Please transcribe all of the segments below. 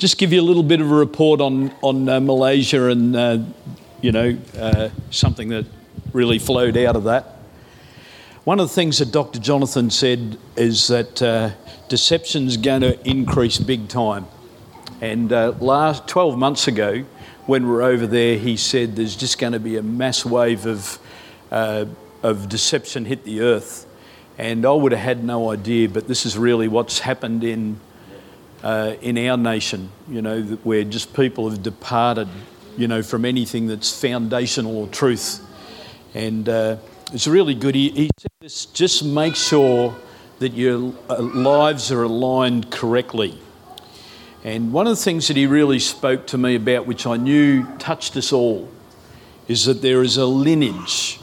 just give you a little bit of a report on Malaysia and, something that really flowed out of that. One of the things that Dr. Jonathan said is that deception's going to increase big time. And 12 months ago, when we were over there, he said there's just going to be a mass wave of deception hit the earth. And I would have had no idea, but this is really what's happened in our nation, where just people have departed, from anything that's foundational or truth. And it's really good. He said this, just make sure that your lives are aligned correctly. And one of the things that he really spoke to me about, which I knew touched us all, is that there is a lineage.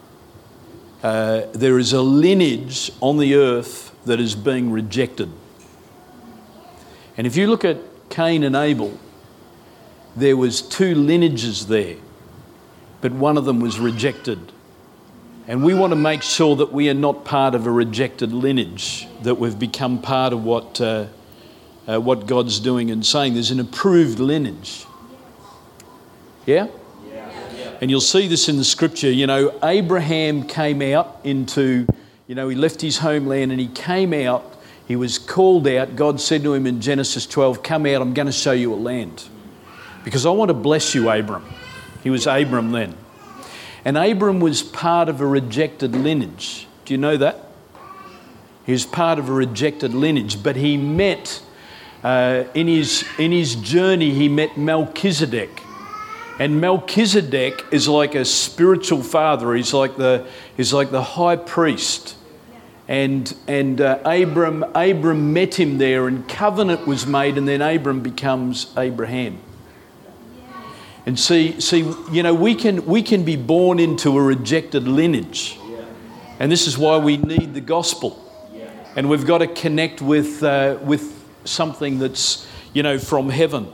There is a lineage on the earth that is being rejected. And if you look at Cain and Abel, there was two lineages there, but one of them was rejected. And we want to make sure that we are not part of a rejected lineage, that we've become part of what God's doing and saying. There's an approved lineage. Yeah? And you'll see this in the scripture. Abraham came out into, he left his homeland and he came out. He was called out. God said to him in Genesis 12, come out, I'm going to show you a land. Because I want to bless you, Abram. He was Abram then. And Abram was part of a rejected lineage. Do you know that? He was part of a rejected lineage. But he met, in his journey, he met Melchizedek. And Melchizedek is like a spiritual father. He's like the high priest. And Abram met him there, and covenant was made, and then Abram becomes Abraham. And see, we can be born into a rejected lineage, and this is why we need the gospel, and we've got to connect with something that's from heaven.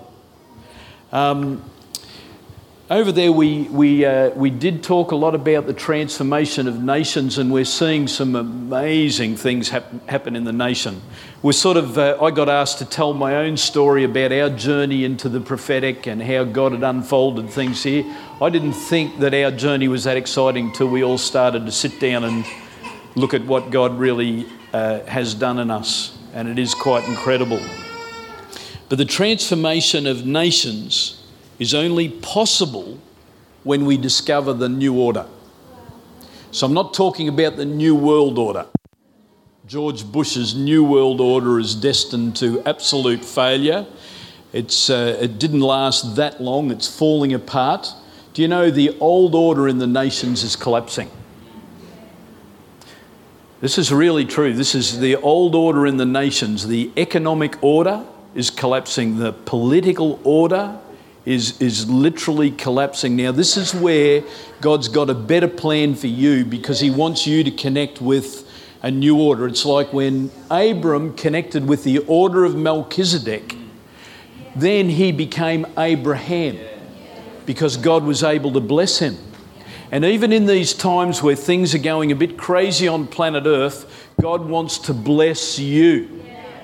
Over there, we did talk a lot about the transformation of nations, and we're seeing some amazing things happen in the nation. I got asked to tell my own story about our journey into the prophetic and how God had unfolded things here. I didn't think that our journey was that exciting till we all started to sit down and look at what God really has done in us, and it is quite incredible. But the transformation of nations is only possible when we discover the new order. So I'm not talking about the New World Order. George Bush's New World Order is destined to absolute failure. It didn't last that long. It's falling apart. Do you know the old order in the nations is collapsing? This is really true. This is the old order in the nations. The economic order is collapsing. The political order is literally collapsing. Now, this is where God's got a better plan for you, because he wants you to connect with a new order. It's like when Abram connected with the order of Melchizedek, then he became Abraham, because God was able to bless him. And even in these times where things are going a bit crazy on planet Earth, God wants to bless you.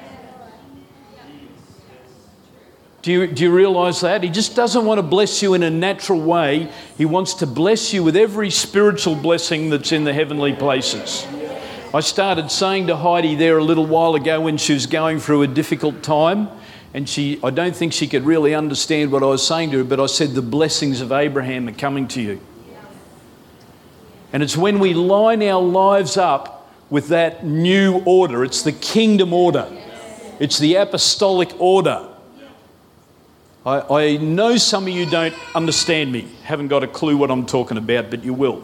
Do you realise that? He just doesn't want to bless you in a natural way. He wants to bless you with every spiritual blessing that's in the heavenly places. I started saying to Heidi there a little while ago when she was going through a difficult time, and I don't think she could really understand what I was saying to her, but I said the blessings of Abraham are coming to you. And it's when we line our lives up with that new order. It's the kingdom order. It's the apostolic order. I know some of you don't understand me, haven't got a clue what I'm talking about, but you will.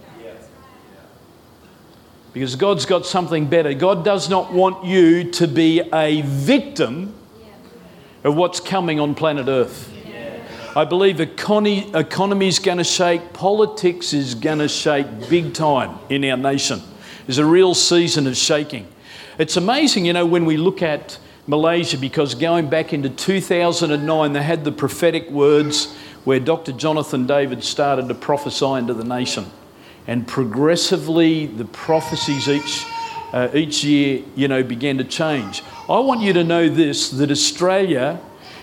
Because God's got something better. God does not want you to be a victim of what's coming on planet Earth. I believe economy is going to shake, politics is going to shake big time in our nation. There's a real season of shaking. It's amazing, when we look at Malaysia, because going back into 2009, they had the prophetic words where Dr. Jonathan David started to prophesy into the nation. And progressively, the prophecies each year, began to change. I want you to know this, that Australia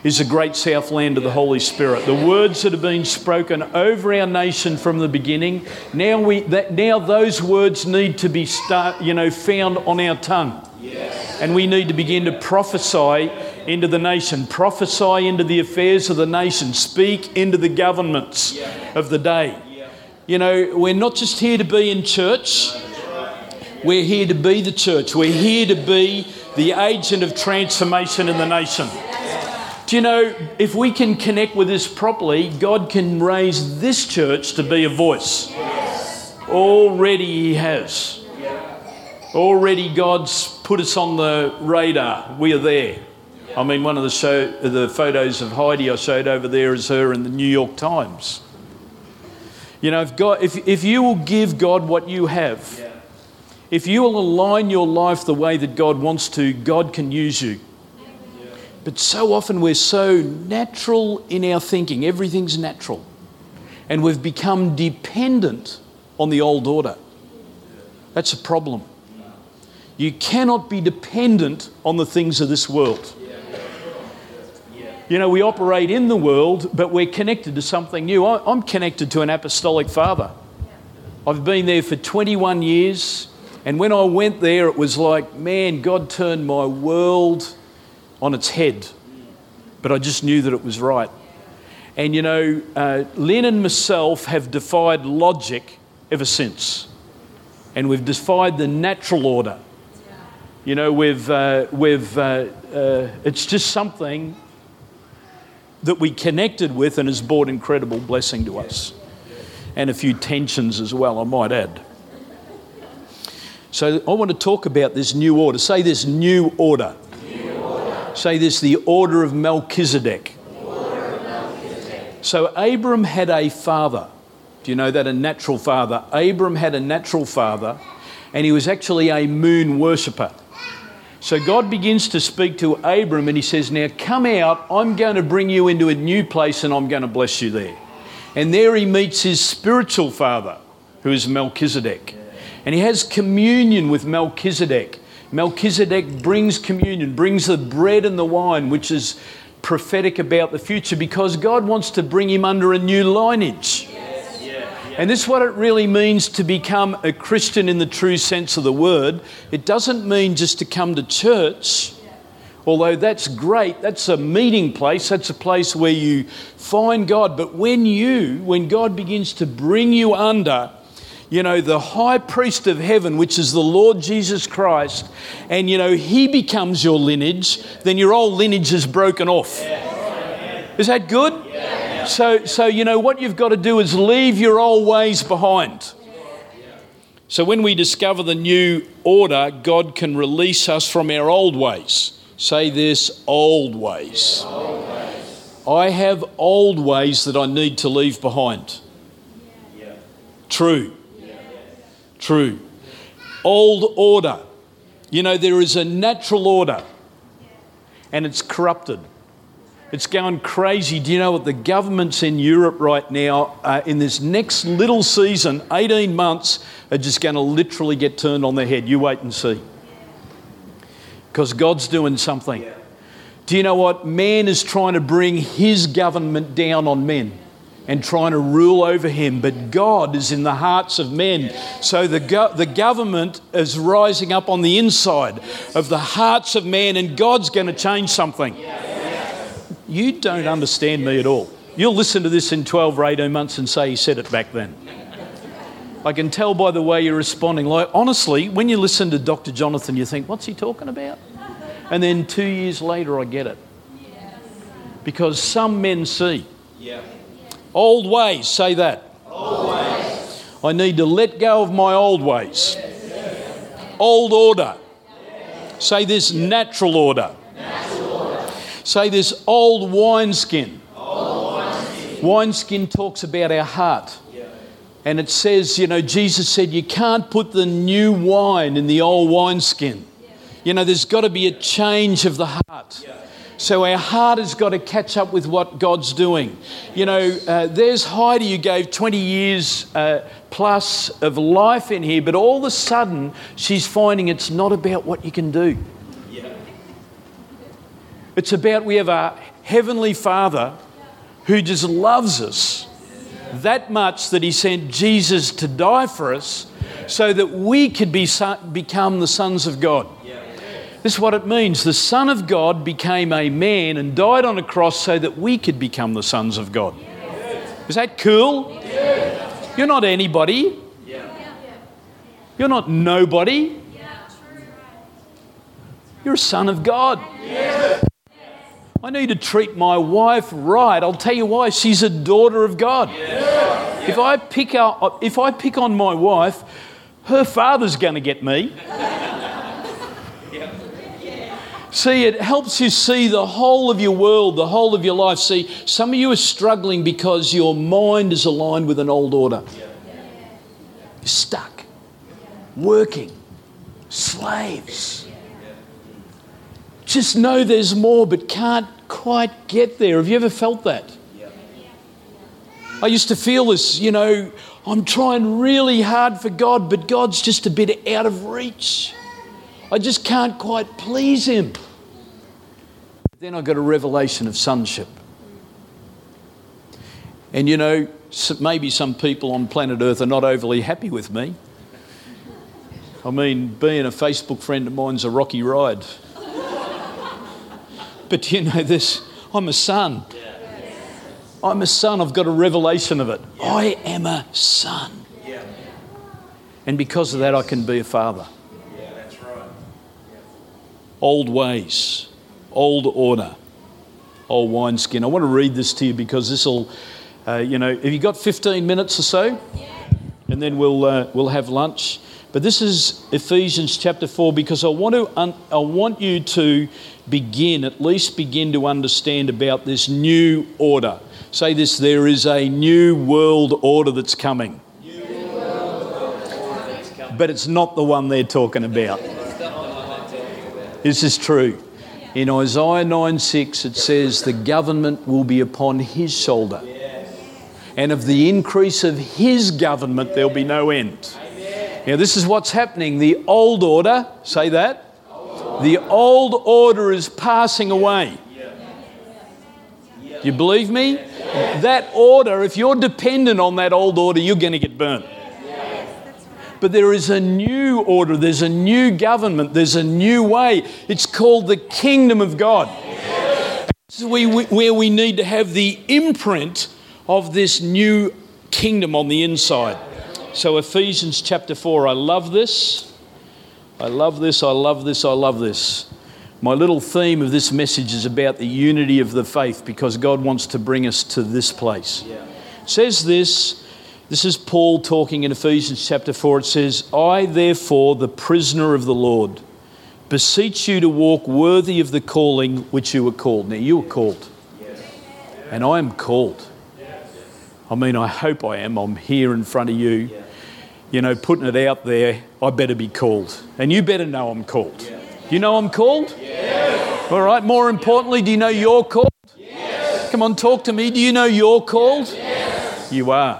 is the great southland of the Holy Spirit. The words that have been spoken over our nation from the beginning, now those words need to be found on our tongue. Yes. And we need to begin to prophesy into the nation, prophesy into the affairs of the nation, speak into the governments of the day. You know, we're not just here to be in church, we're here to be the church. We're here to be the agent of transformation in the nation. Do you know, if we can connect with this properly, God can raise this church to be a voice. Already He has. Already God's put us on the radar. We are there. I mean, one of the photos of Heidi I showed over there is her in the New York Times. You know, if you will give God what you have, if you will align your life the way that God wants to, God can use you. But so often we're so natural in our thinking. Everything's natural. And we've become dependent on the old order. That's a problem. You cannot be dependent on the things of this world. You know, we operate in the world, but we're connected to something new. I'm connected to an apostolic father. I've been there for 21 years, and when I went there, it was like, man, God turned my world on its head. But I just knew that it was right. And, you know, Lynn and myself have defied logic ever since. And we've defied the natural order. You know, it's just something that we connected with and has brought incredible blessing to us. And a few tensions as well, I might add. So I want to talk about this new order. Say this, new order. New order. Say this, the order of Melchizedek. So Abram had a father. Do you know that? A natural father. Abram had a natural father, and he was actually a moon worshipper. So God begins to speak to Abram and He says, now come out, I'm going to bring you into a new place and I'm going to bless you there. And there he meets his spiritual father, who is Melchizedek. And he has communion with Melchizedek. Melchizedek brings communion, brings the bread and the wine, which is prophetic about the future, because God wants to bring him under a new lineage. And this is what it really means to become a Christian in the true sense of the word. It doesn't mean just to come to church, although that's great. That's a meeting place. That's a place where you find God. But when God begins to bring you under, you know, the high priest of heaven, which is the Lord Jesus Christ, and, you know, He becomes your lineage, then your old lineage is broken off. Is that good? So you know, what you've got to do is leave your old ways behind. So when we discover the new order, God can release us from our old ways. Say this, old ways. I have old ways that I need to leave behind. True. Old order. You know, there is a natural order, and it's corrupted. It's going crazy. Do you know what? The governments in Europe right now, in this next little season, 18 months, are just going to literally get turned on their head. You wait and see. Because God's doing something. Do you know what? Man is trying to bring his government down on men and trying to rule over him. But God is in the hearts of men. So the government is rising up on the inside of the hearts of man, and God's going to change something. You don't understand me at all. You'll listen to this in 12 or 18 months and say, he said it back then. I can tell by the way you're responding. Like, honestly, when you listen to Dr. Jonathan, you think, what's he talking about? And then 2 years later, I get it. Because some men see. Old ways, say that. Old ways. I need to let go of my old ways. Old order. Say this, natural order. Say this, old wineskin. Wineskin talks about our heart. And it says, you know, Jesus said you can't put the new wine in the old wineskin. You know, there's got to be a change of the heart. So our heart has got to catch up with what God's doing. You know, there's Heidi who gave 20 years plus of life in here, but all of a sudden she's finding it's not about what you can do. It's about we have a Heavenly Father who just loves us that much that he sent Jesus to die for us so that we could become the sons of God. This is what it means. The Son of God became a man and died on a cross so that we could become the sons of God. Is that cool? You're not anybody. You're not nobody. You're a son of God. I need to treat my wife right. I'll tell you why. She's a daughter of God. If I pick on my wife, her father's going to get me. See, it helps you see the whole of your world, the whole of your life. See, some of you are struggling because your mind is aligned with an old order. You're stuck, working, slaves. Just know there's more, but can't quite get there. Have you ever felt that? I used to feel this, I'm trying really hard for God, but God's just a bit out of reach. I just can't quite please him. Then I got a revelation of sonship. And maybe some people on planet Earth are not overly happy with me. I mean, being a Facebook friend of mine's a rocky ride. But this, I'm a son. I'm a son. I've got a revelation of it. I am a son. And because of that, I can be a father. Old ways, old order, old wineskin. I want to read this to you because this will, have you got 15 minutes or so? And then we'll have lunch. But this is Ephesians chapter 4 because I want you to at least begin to understand about this new order. Say this: there is a new world order that's coming. But it's not the one they're talking about. This is true. In Isaiah 9:6 it says the government will be upon his shoulder. And of the increase of his government there'll be no end. Now this is what's happening. The old order, say that. The old order is passing away. Do you believe me? That order, if you're dependent on that old order, you're going to get burnt. But there is a new order, there's a new government, there's a new way. It's called the kingdom of God. This is where we need to have the imprint of this new kingdom on the inside. So Ephesians chapter 4, I love this. I love this, I love this, I love this. My little theme of this message is about the unity of the faith because God wants to bring us to this place. It says this is Paul talking in Ephesians chapter 4. It says, I therefore, the prisoner of the Lord, beseech you to walk worthy of the calling which you were called. Now you were called. And I am called. I mean, I hope I am. I'm here in front of you. Putting it out there, I better be called. And you better know I'm called. You know I'm called? Yes. All right, more importantly, do you know you're called? Yes. Come on, talk to me. Do you know you're called? Yes. You are.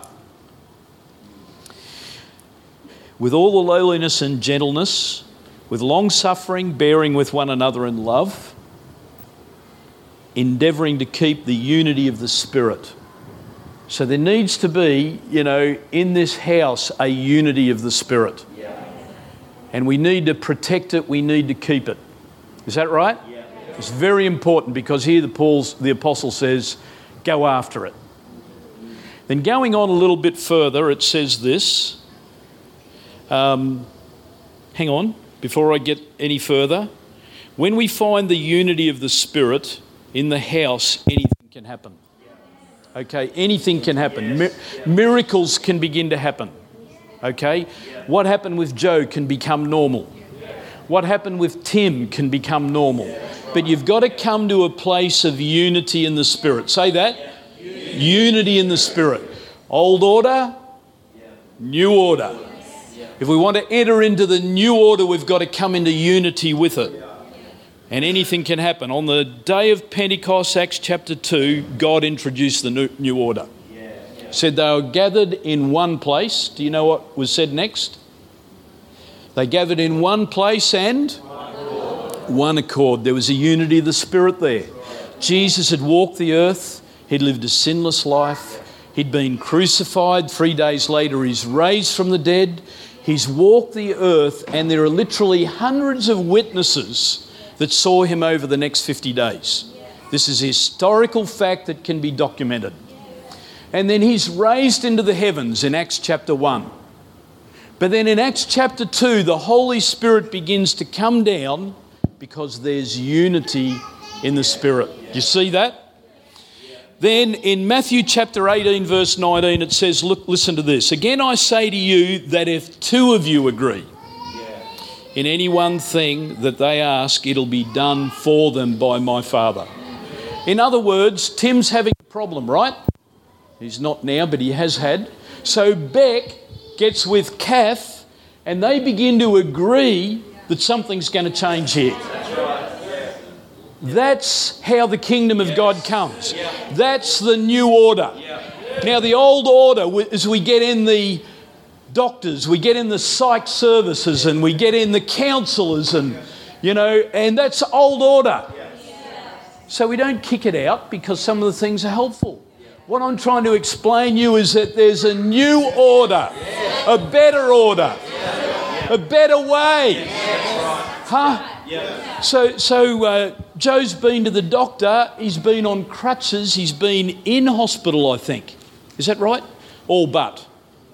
With all the lowliness and gentleness, with long suffering, bearing with one another in love, endeavouring to keep the unity of the Spirit. So there needs to be, in this house, a unity of the Spirit. And we need to protect it, we need to keep it. Is that right? It's very important because here the apostle says, go after it. Then going on a little bit further, it says this. Hang on, before I get any further. When we find the unity of the Spirit in the house, anything can happen. Okay, anything can happen. Miracles can begin to happen. Okay, what happened with Joe can become normal. What happened with Tim can become normal. But you've got to come to a place of unity in the Spirit. Say that. Unity in the Spirit. Old order, new order. If we want to enter into the new order, we've got to come into unity with it. And anything can happen. On the day of Pentecost, Acts chapter 2, God introduced the new order. Said they were gathered in one place. Do you know what was said next? They gathered in one place and One accord. There was a unity of the Spirit there. Jesus had walked the earth. He'd lived a sinless life. He'd been crucified. 3 days later, he's raised from the dead. He's walked the earth, and there are literally hundreds of witnesses that saw him over the next 50 days. This is a historical fact that can be documented. And then he's raised into the heavens in Acts chapter 1. But then in Acts chapter 2, the Holy Spirit begins to come down because there's unity in the Spirit. Do you see that? Then in Matthew chapter 18, verse 19, it says, look, listen to this. Again, I say to you that if two of you agree in any one thing that they ask, it'll be done for them by my Father. In other words, Tim's having a problem, right? He's not now, but he has had. So Beck gets with Kath, and they begin to agree that something's going to change here. That's how the kingdom of God comes. That's the new order. Now, the old order is we get in the doctors, we get in the psych services, and we get in the counsellors, and, and that's old order. So we don't kick it out because some of the things are helpful. What I'm trying to explain to you is that there's a new order, a better order, a better way. Huh? So Joe's been to the doctor. He's been on crutches. He's been in hospital, I think. Is that right? All but.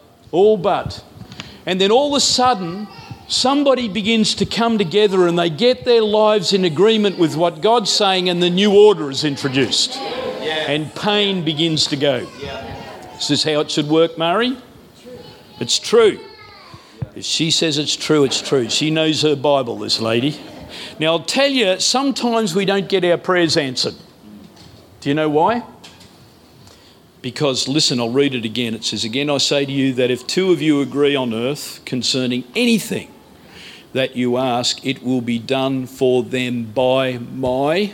And then all of a sudden, somebody begins to come together and they get their lives in agreement with what God's saying, and the new order is introduced. And pain begins to go. Is this how it should work, Murray? It's true. If she says it's true, it's true. She knows her Bible, this lady. Now, I'll tell you, sometimes we don't get our prayers answered. Do you know why? Because, listen, I'll read it again. It says, again, I say to you that if two of you agree on earth concerning anything that you ask, it will be done for them by my...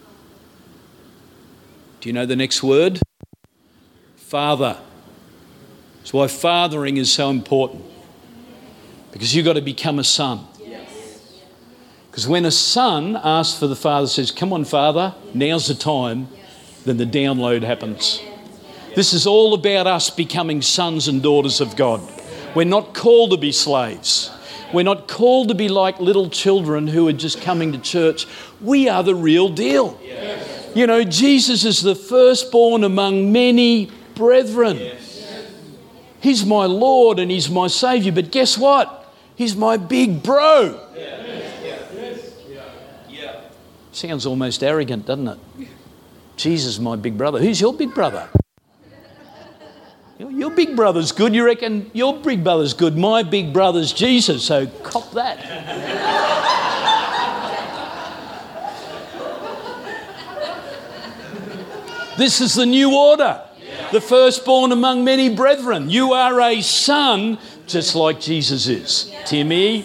Do you know the next word? Father. That's why fathering is so important. Because you've got to become a son. Because when a son asks for the father, says, come on, Father, now's the time, then the download happens. This is all about us becoming sons and daughters of God. We're not called to be slaves. We're not called to be like little children who are just coming to church. We are the real deal. Jesus is the firstborn among many brethren. He's my Lord and he's my Saviour. But guess what? He's my big bro. Sounds almost arrogant, doesn't it? Jesus is my big brother. Who's your big brother? Your big brother's good. You reckon your big brother's good? My big brother's Jesus, so cop that. This is the new order. The firstborn among many brethren. You are a son just like Jesus is. Timmy.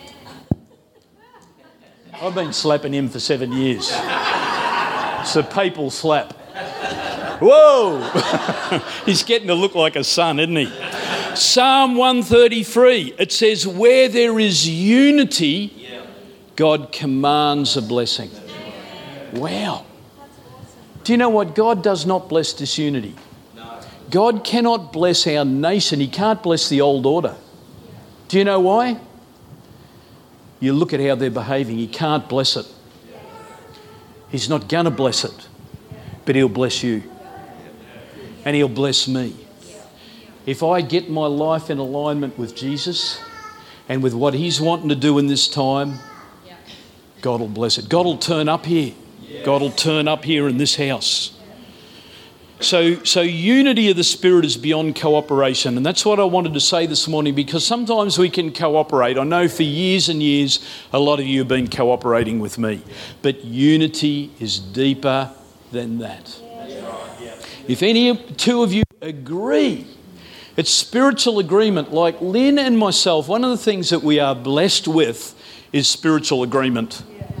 I've been slapping him for 7 years. It's a papal slap. Whoa! He's getting to look like a son, isn't he? Psalm 133, it says, where there is unity, God commands a blessing. Wow. Do you know what? God does not bless disunity. God cannot bless our nation. He can't bless the old order. Do you know why? You look at how they're behaving. He can't bless it. He's not going to bless it. But he'll bless you. And he'll bless me. If I get my life in alignment with Jesus and with what he's wanting to do in this time, God will bless it. God will turn up here. God will turn up here in this house. So unity of the Spirit is beyond cooperation. And that's what I wanted to say this morning, because sometimes we can cooperate. I know for years and years, a lot of you have been cooperating with me. But unity is deeper than that. If any two of you agree, it's spiritual agreement. Like Lynn and myself, one of the things that we are blessed with is spiritual agreement.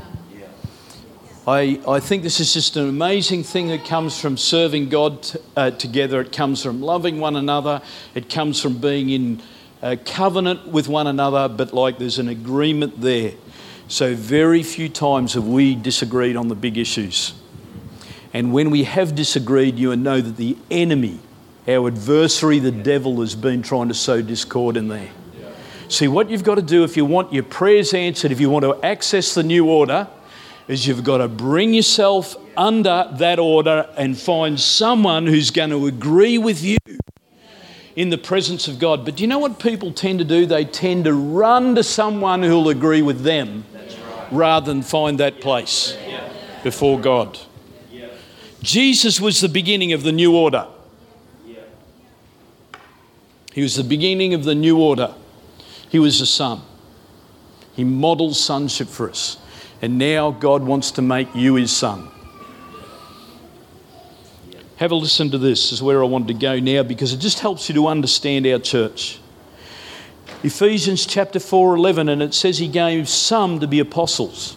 I think this is just an amazing thing that comes from serving God together. It comes from loving one another. It comes from being in covenant with one another, but like there's an agreement there. So very few times have we disagreed on the big issues. And when we have disagreed, you know that the enemy, our adversary, the devil, has been trying to sow discord in there. See, what you've got to do if you want your prayers answered, if you want to access the new order, is you've got to bring yourself under that order and find someone who's going to agree with you in the presence of God. But do you know what people tend to do? They tend to run to someone who'll agree with them rather than find that place before God. Jesus was the beginning of the new order. He was the beginning of the new order. He was the Son. He models sonship for us. And now God wants to make you his son. Have a listen to this. This is where I want to go now because it just helps you to understand our church. Ephesians chapter 4:11, and it says he gave some to be apostles.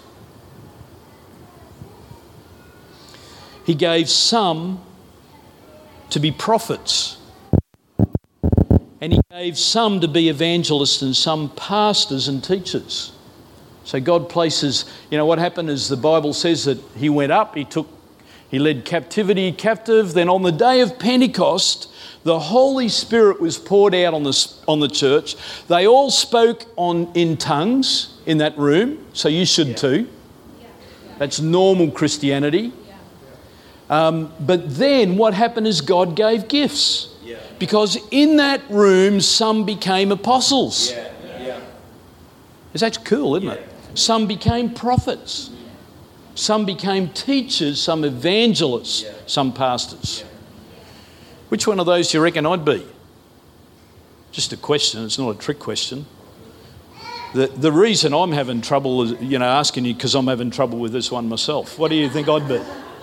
He gave some to be prophets. And he gave some to be evangelists and some pastors and teachers. So God places, what happened is the Bible says that he went up, he led captivity captive. Then on the day of Pentecost, the Holy Spirit was poured out on the church. They all spoke in tongues in that room, so you should too. That's normal Christianity. But then what happened is God gave gifts. Because in that room, some became apostles. That's cool, isn't it? Some became prophets. Some became teachers, some evangelists, some pastors. Which one of those do you reckon I'd be? Just a question, it's not a trick question. The reason I'm having trouble is, asking you because I'm having trouble with this one myself. What do you think I'd be?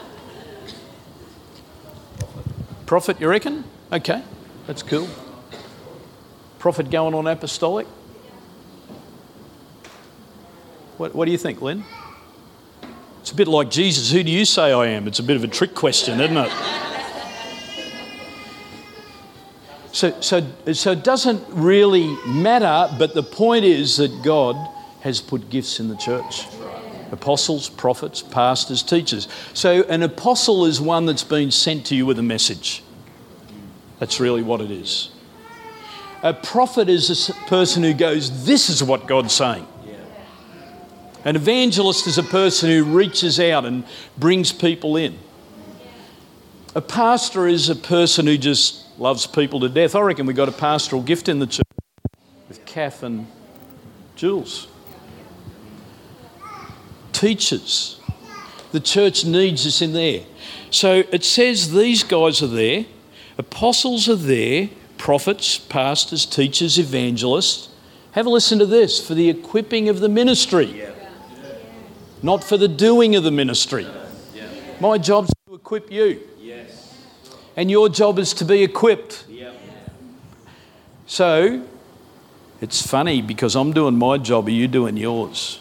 Prophet, you reckon? Okay, that's cool. Prophet going on apostolic? What do you think, Len? It's a bit like Jesus. Who do you say I am? It's a bit of a trick question, isn't it? So it doesn't really matter, but the point is that God has put gifts in the church. Apostles, prophets, pastors, teachers. So an apostle is one that's been sent to you with a message. That's really what it is. A prophet is a person who goes, this is what God's saying. An evangelist is a person who reaches out and brings people in. A pastor is a person who just loves people to death. I reckon we got a pastoral gift in the church with Kath and Jules. Teachers. The church needs us in there. So it says these guys are there. Apostles are there. Prophets, pastors, teachers, evangelists. Have a listen to this. For the equipping of the ministry. Not for the doing of the ministry. My job's to equip you. And your job is to be equipped. So, it's funny because I'm doing my job, are you doing yours?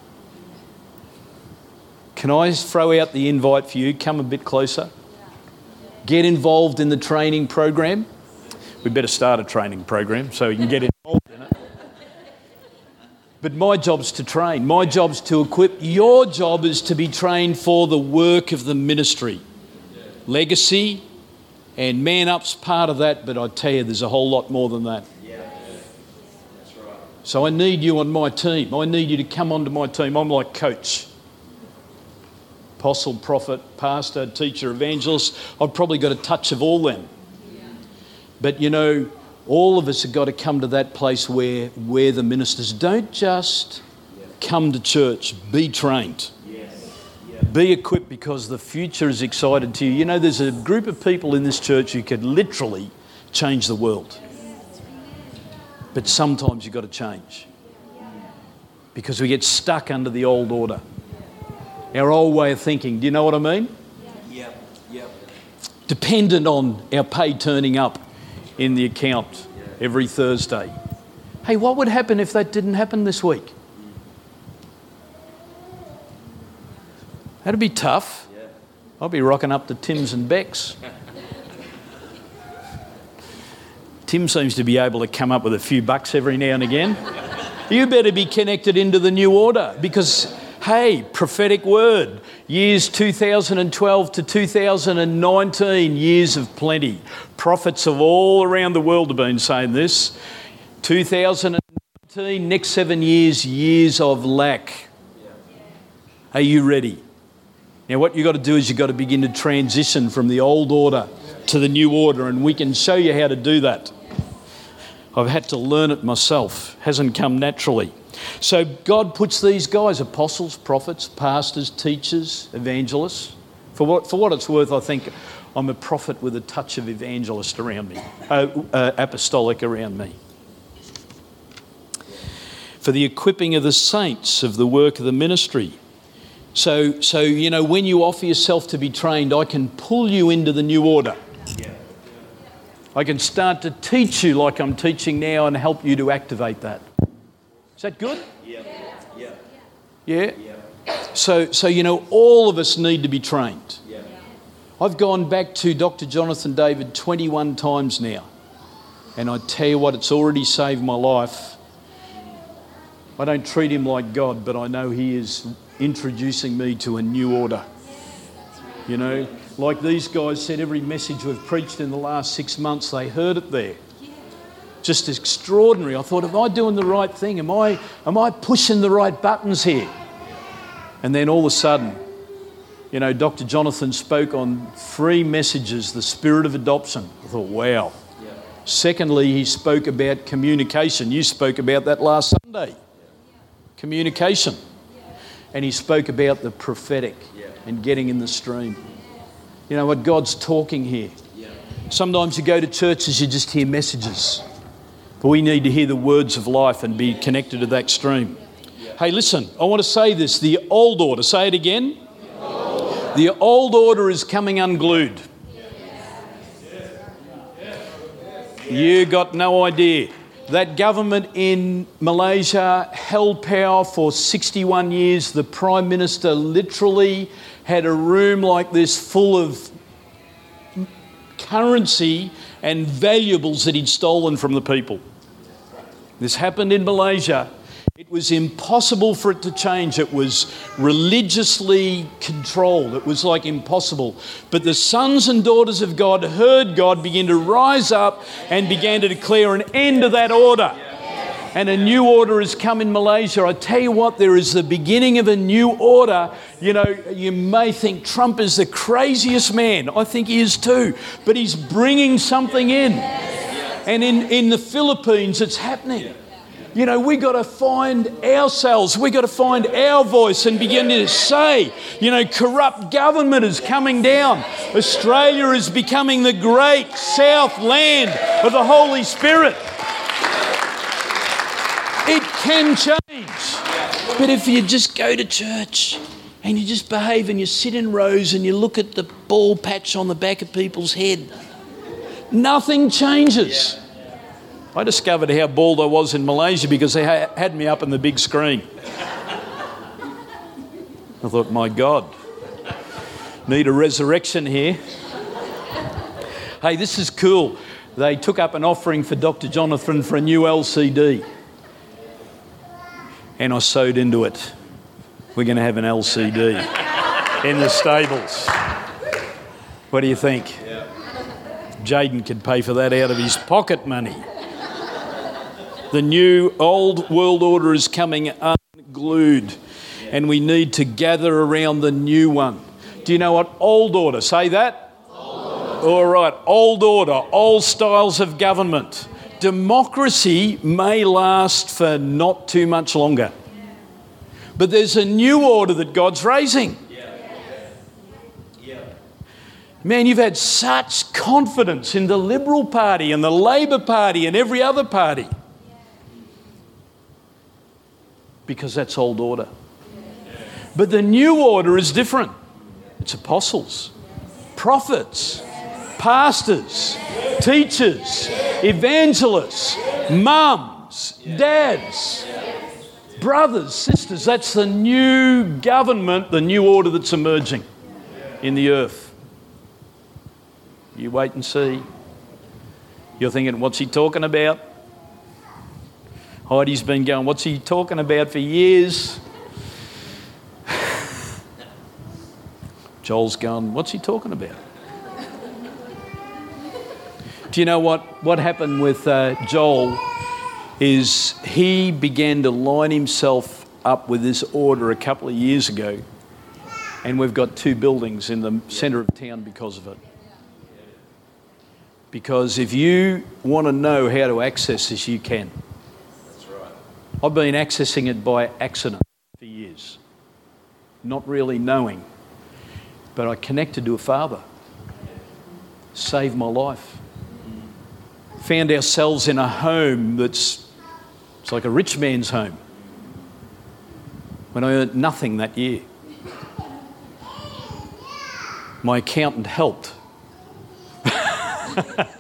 Can I throw out the invite for you? Come a bit closer. Get involved in the training program. We better start a training program so you can get involved in it. But my job's to train. My job's to equip. Your job is to be trained for the work of the ministry. Legacy and Man Up's part of that, but I tell you, there's a whole lot more than that. That's right. So I need you on my team. I need you to come onto my team. I'm like coach. Apostle, prophet, pastor, teacher, evangelist. I've probably got a touch of all them. But all of us have got to come to that place where we're the ministers. Don't just come to church, be trained. Be equipped because the future is excited to you. There's a group of people in this church who could literally change the world. But sometimes you've got to change because we get stuck under the old order. Our old way of thinking. Do you know what I mean? Dependent on our pay turning up in the account every Thursday. Hey, what would happen if that didn't happen this week? That'd be tough. I'll be rocking up to Tim's and Beck's. Tim seems to be able to come up with a few bucks every now and again. You better be connected into the new order because, hey, prophetic word, years 2012 to 2019, years of plenty. Prophets of all around the world have been saying this. 2019, next 7 years, years of lack. Are you ready? Now, what you've got to do is you've got to begin to transition from the old order to the new order, and we can show you how to do that. I've had to learn it myself. Hasn't come naturally. So God puts these guys, apostles, prophets, pastors, teachers, evangelists. For what it's worth, I think I'm a prophet with a touch of evangelist around me, apostolic around me. For the equipping of the saints of the work of the ministry. So you know, when you offer yourself to be trained, I can pull you into the new order. I can start to teach you like I'm teaching now and help you to activate that. Is that good? Yeah? So you know, all of us need to be trained. I've gone back to Dr. Jonathan David 21 times now. And I tell you what, it's already saved my life. I don't treat him like God, but I know he is introducing me to a new order. You know, like these guys said, every message we've preached in the last 6 months, they heard it there. Just extraordinary. I thought, am I doing the right thing? Am I pushing the right buttons here? And then all of a sudden, you know, Dr. Jonathan spoke on 3 messages, the spirit of adoption. I thought, wow. Secondly, he spoke about communication. You spoke about that last Sunday. Communication. And he spoke about the prophetic and getting in the stream. You know what? God's talking here. Sometimes you go to churches, you just hear messages. But we need to hear the words of life and be connected to that stream. Hey, listen, I want to say this. The old order, say it again. The old order is coming unglued. You got no idea. That government in Malaysia held power for 61 years. The Prime Minister literally had a room like this full of currency and valuables that he'd stolen from the people. This happened in Malaysia. It was impossible for it to change. It was religiously controlled. It was like impossible. But the sons and daughters of God heard God, begin to rise up and began to declare an end to that order. And a new order has come in Malaysia. I tell you what, there is the beginning of a new order. You know, you may think Trump is the craziest man. I think he is too. But he's bringing something in. And in the Philippines, it's happening. You know, we got to find ourselves. We got to find our voice and begin to say, you know, corrupt government is coming down. Australia is becoming the great south land of the Holy Spirit. It can change. But if you just go to church and you just behave and you sit in rows and you look at the bald patch on the back of people's head, nothing changes. I discovered how bald I was in Malaysia because they had me up on the big screen. I thought, my God, need a resurrection here. Hey, this is cool. They took up an offering for Dr. Jonathan for a new LCD. And I sewed into it. We're going to have an LCD in the stables. What do you think? Jaden could pay for that out of his pocket money. The new old world order is coming unglued, and we need to gather around the new one. Do you know what old order? Say that. All right, old order, old styles of government. Democracy may last for not too much longer, but there's a new order that God's raising. Man, you've had such confidence in the Liberal Party and the Labor Party and every other party. Because that's old order. But the new order is different. It's apostles, prophets, pastors, teachers, evangelists, mums, dads, brothers, sisters. That's the new government, the new order that's emerging in the earth. You wait and see. You're thinking, what's he talking about? Heidi's been going, what's he talking about for years? Joel's going, what's he talking about? Do you know what happened with Joel is he began to line himself up with this order a couple of years ago, and we've got 2 buildings in the centre of town because of it. Because if you want to know how to access this, you can. That's right. I've been accessing it by accident for years, not really knowing. But I connected to a father, saved my life. Found ourselves in a home it's like a rich man's home. When I earned nothing that year, my accountant helped. I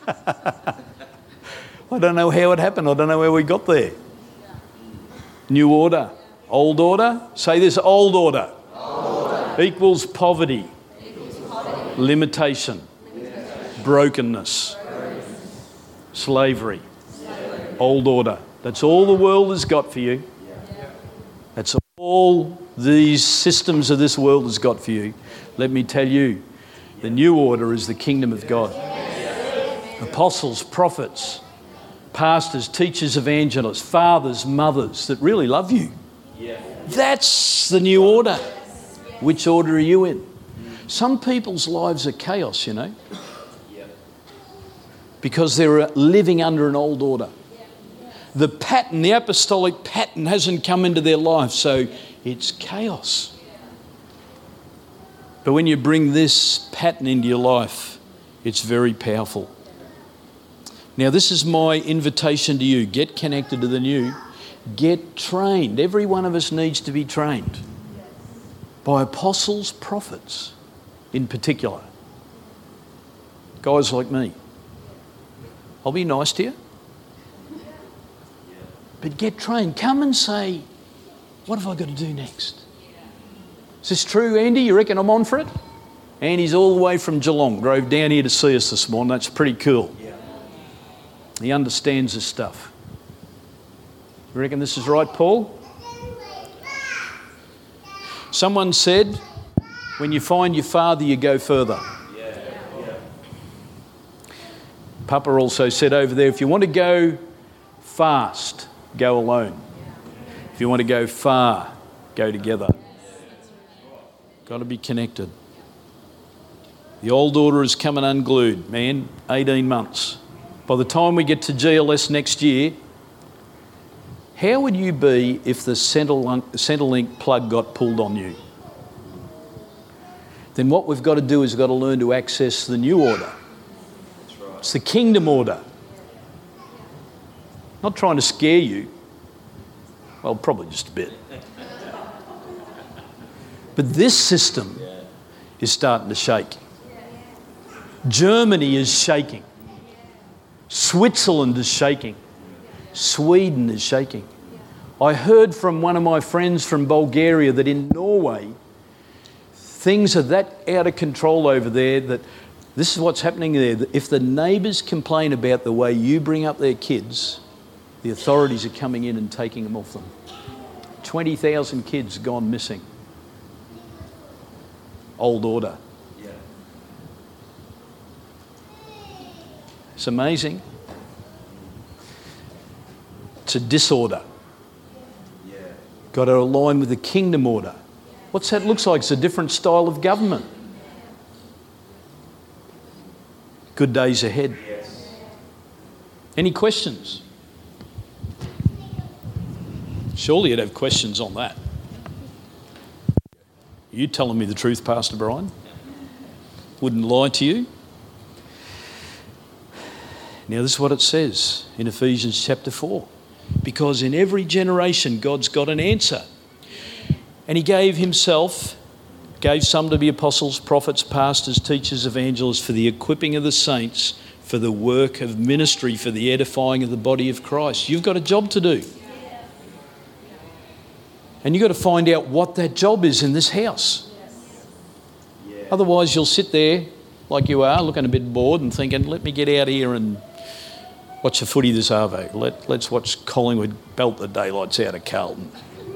don't know how it happened. I don't know how we got there. New order. Old order. Say this, old order. Equals poverty. Limitation. Brokenness. Slavery. Old order. That's all the world has got for you. That's all these systems of this world has got for you. Let me tell you, the new order is the kingdom of God. Apostles, prophets, pastors, teachers, evangelists, fathers, mothers that really love you. That's the new order. Which order are you in? Some people's lives are chaos, you know, because they're living under an old order. The pattern, the apostolic pattern hasn't come into their life, so it's chaos. But when you bring this pattern into your life, it's very powerful. Now, this is my invitation to you. Get connected to the new. Get trained. Every one of us needs to be trained by apostles, prophets in particular. Guys like me. I'll be nice to you. But get trained. Come and say, what have I got to do next? Is this true, Andy? You reckon I'm on for it? Andy's all the way from Geelong. Drove down here to see us this morning. That's pretty cool. He understands this stuff. You reckon this is right, Paul? Someone said, when you find your father, you go further. Papa also said over there, if you want to go fast, go alone. If you want to go far, go together. Got to be connected. The old order is coming unglued, man. 18 months. By the time we get to GLS next year, how would you be if the Centrelink plug got pulled on you? Then what we've got to do is we've got to learn to access the new order. That's right. It's the kingdom order. Not trying to scare you. Well, probably just a bit. But this system is starting to shake. Germany is shaking. Switzerland is shaking. Sweden is shaking. I heard from one of my friends from Bulgaria that in Norway, things are that out of control over there that this is what's happening there. That if the neighbours complain about the way you bring up their kids, the authorities are coming in and taking them off them. 20,000 kids gone missing. Old order. It's amazing. It's a disorder. Got to align with the kingdom order. What's that looks like? It's a different style of government. Good days ahead. Any questions? Surely you'd have questions on that. You telling me the truth, Pastor Brian? Wouldn't lie to you. Now this is what it says in Ephesians chapter 4. Because in every generation God's got an answer. And he gave some to be apostles, prophets, pastors, teachers, evangelists for the equipping of the saints, for the work of ministry, for the edifying of the body of Christ. You've got a job to do. And you've got to find out what that job is in this house. Otherwise you'll sit there like you are, looking a bit bored and thinking, let me get out here and Watch the footy this arvo. Let's watch Collingwood belt the daylights out of Carlton.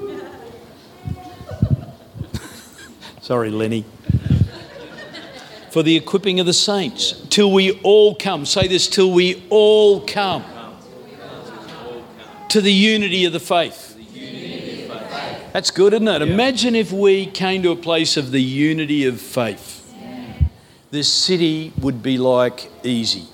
Sorry, Lenny. For the equipping of the saints, till we all come. Say this, till we all come. To the unity of the faith. That's good, isn't it? Imagine if we came to a place of the unity of faith. This city would be like easy.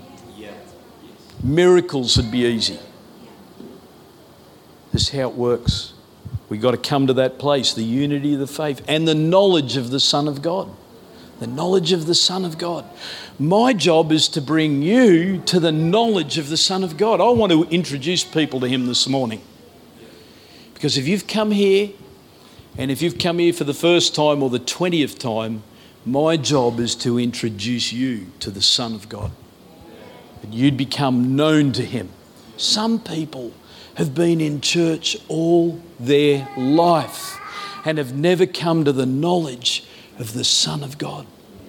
Miracles would be easy. This is how it works. We've got to come to that place, the unity of the faith and the knowledge of the Son of God. The knowledge of the Son of God. My job is to bring you to the knowledge of the Son of God. I want to introduce people to him this morning. Because if you've come here, and if you've come here for the first time or the 20th time, my job is to introduce you to the Son of God. And you'd become known to him. Some people have been in church all their life and have never come to the knowledge of the Son of God.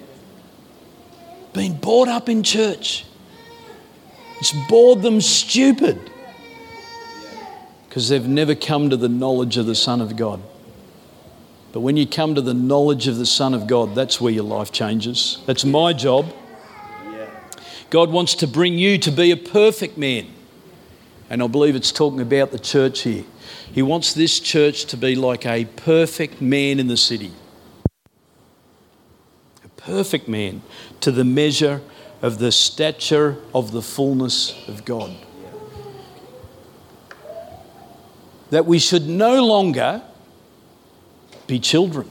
Been brought up in church. It's bored them stupid because they've never come to the knowledge of the Son of God. But when you come to the knowledge of the Son of God, that's where your life changes. That's my job. God wants to bring you to be a perfect man. And I believe it's talking about the church here. He wants this church to be like a perfect man in the city. A perfect man to the measure of the stature of the fullness of God. That we should no longer be children.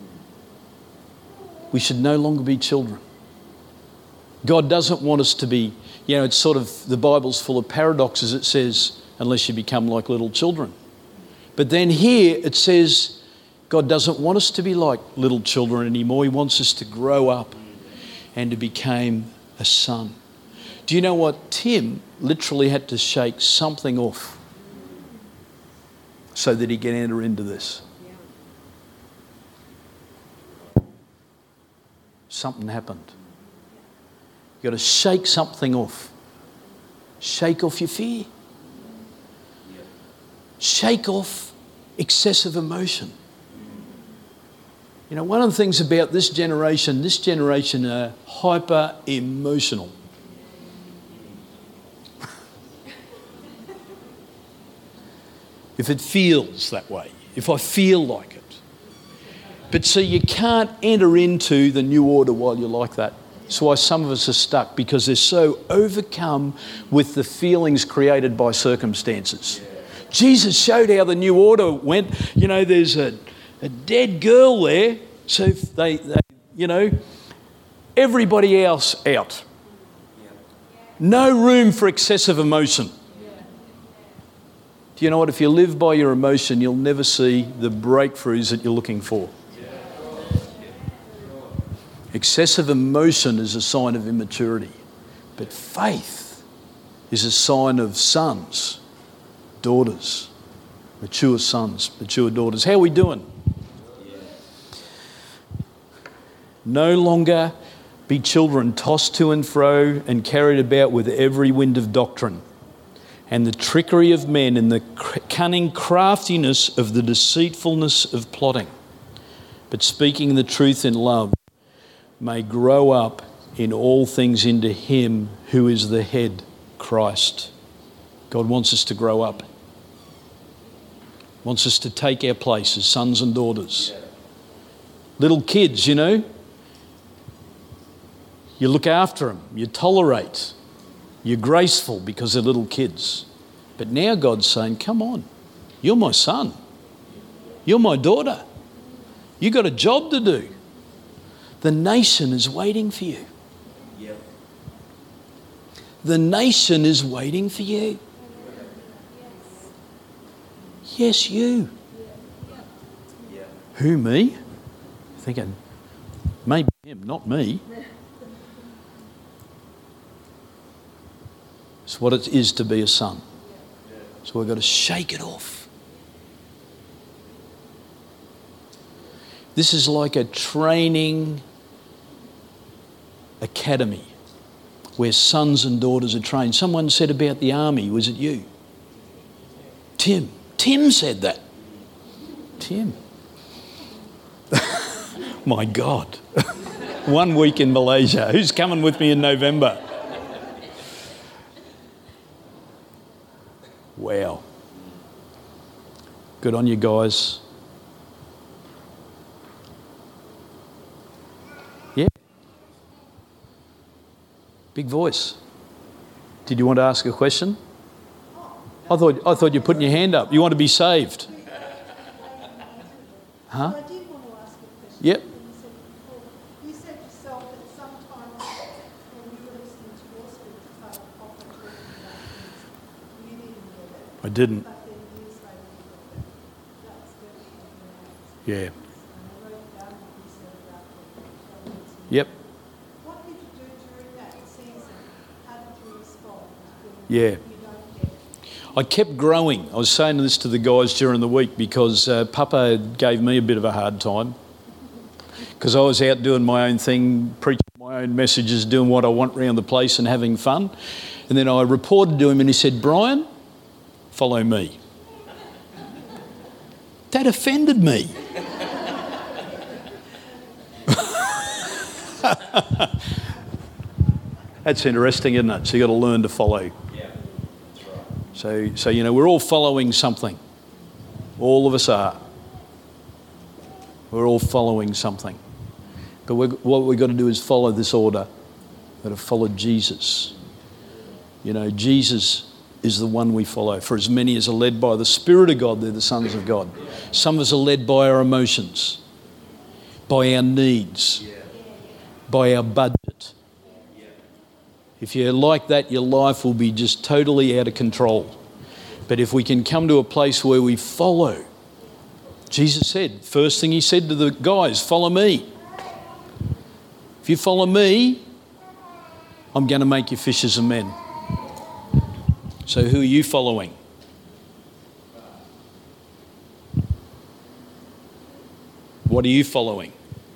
We should no longer be children. God doesn't want us to be, it's sort of, the Bible's full of paradoxes. It says, unless you become like little children. But then here it says, God doesn't want us to be like little children anymore. He wants us to grow up and to become a son. Do you know what? Tim literally had to shake something off so that he can enter into this. Something happened. You've got to shake something off. Shake off your fear. Shake off excessive emotion. One of the things about this generation are hyper emotional. If it feels that way, if I feel like it. But see, you can't enter into the new order while you're like that. That's why some of us are stuck, because they're so overcome with the feelings created by circumstances. Jesus showed how the new order went. There's a dead girl there, so they everybody else out. No room for excessive emotion. Do you know what? If you live by your emotion, you'll never see the breakthroughs that you're looking for. Excessive emotion is a sign of immaturity, but faith is a sign of sons, daughters, mature sons, mature daughters. How are we doing? No longer be children tossed to and fro and carried about with every wind of doctrine and the trickery of men and the cunning craftiness of the deceitfulness of plotting, but speaking the truth in love, may grow up in all things into him who is the head, Christ. God wants us to grow up. Wants us to take our place as sons and daughters. Little kids, you look after them, you tolerate, you're graceful because they're little kids. But now God's saying, come on, you're my son. You're my daughter. You've got a job to do. The nation is waiting for you. Yep. The nation is waiting for you. Yes, you. Yeah. Who, me? Thinking, maybe him, not me. It's what it is to be a son. So we've got to shake it off. This is like a training academy. where sons and daughters are trained. Someone said about the army, was it you? Tim said that. Tim. My God. 1 week in Malaysia. Who's coming with me in November? Wow. Good on you guys. Yeah. Big voice. Did you want to ask a question? I thought you were putting your hand up. You want to be saved? Huh? I did want to ask a question. Yep. You said yourself that sometimes when you were listening to your speech, often talking about things, you didn't get it. I didn't. But then years later, you got it. That's definitely Yeah. And I wrote down what you said about the elements. Yep. What did you do during that season? How did you respond when Yeah. you don't get it? I kept growing. I was saying this to the guys during the week because Papa gave me a bit of a hard time because I was out doing my own thing, preaching my own messages, doing what I want around the place and having fun. And then I reported to him and he said, "Brian, follow me." That offended me. That's interesting, isn't it? So you've got to learn to follow. So we're all following something. All of us are. We're all following something. But what we've got to do is follow this order. We've got to follow Jesus. Jesus is the one we follow. For as many as are led by the Spirit of God, they're the sons of God. Some of us are led by our emotions, by our needs, by our budget. If you're like that, your life will be just totally out of control. But if we can come to a place where we follow, Jesus said, first thing he said to the guys, follow me. If you follow me, I'm going to make you fishers of men. So who are you following? What are you following?